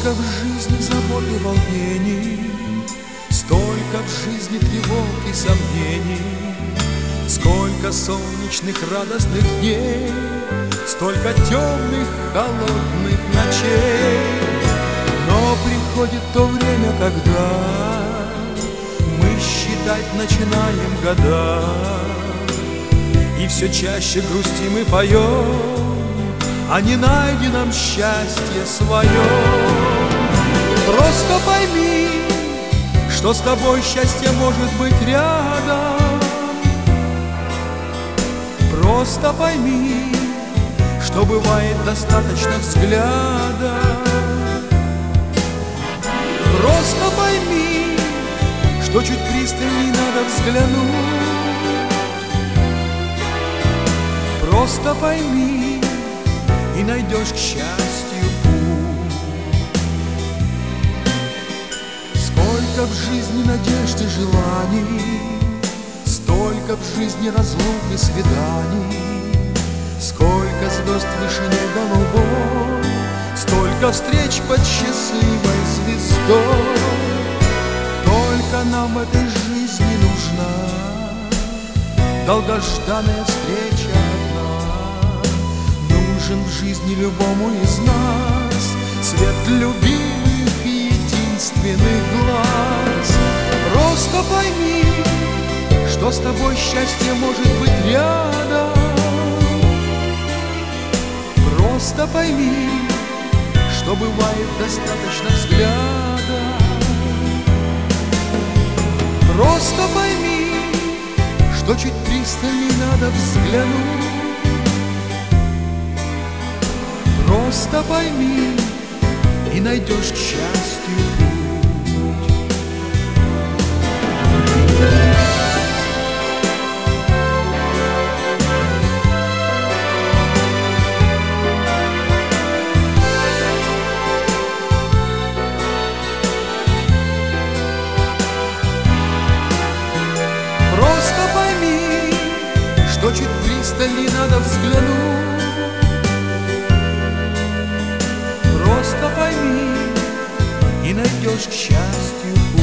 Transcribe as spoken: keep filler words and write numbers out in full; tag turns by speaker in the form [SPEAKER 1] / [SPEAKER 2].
[SPEAKER 1] Сколько в жизни забот и волнений, столько в жизни тревог и сомнений, сколько солнечных радостных дней, столько темных холодных ночей. Но приходит то время, когда мы считать начинаем года, и все чаще грустим и поем о ненайденном счастье своем. Просто пойми, что с тобой счастье может быть рядом. Просто пойми, что бывает достаточно взгляда. Просто пойми, что чуть пристальней надо взглянуть. Просто пойми, и найдешь к счастью путь. Сколько в жизни надежд и желаний, столько в жизни разлук и свиданий, сколько звезд в вышине голубой, столько встреч под счастливой звездой. Только нам в этой жизни нужна долгожданная встреча одна. Нужен в жизни любому из нас свет любимых и единственных глаз. Просто пойми, что с тобой счастье может быть рядом. Просто пойми, что бывает достаточно взгляда. Просто пойми, что чуть пристальней надо взглянуть. Просто пойми, и найдешь к счастью путь. Просто пойми, что чуть пристальней надо взглянуть. Просто пойми, и найдешь к счастью путь.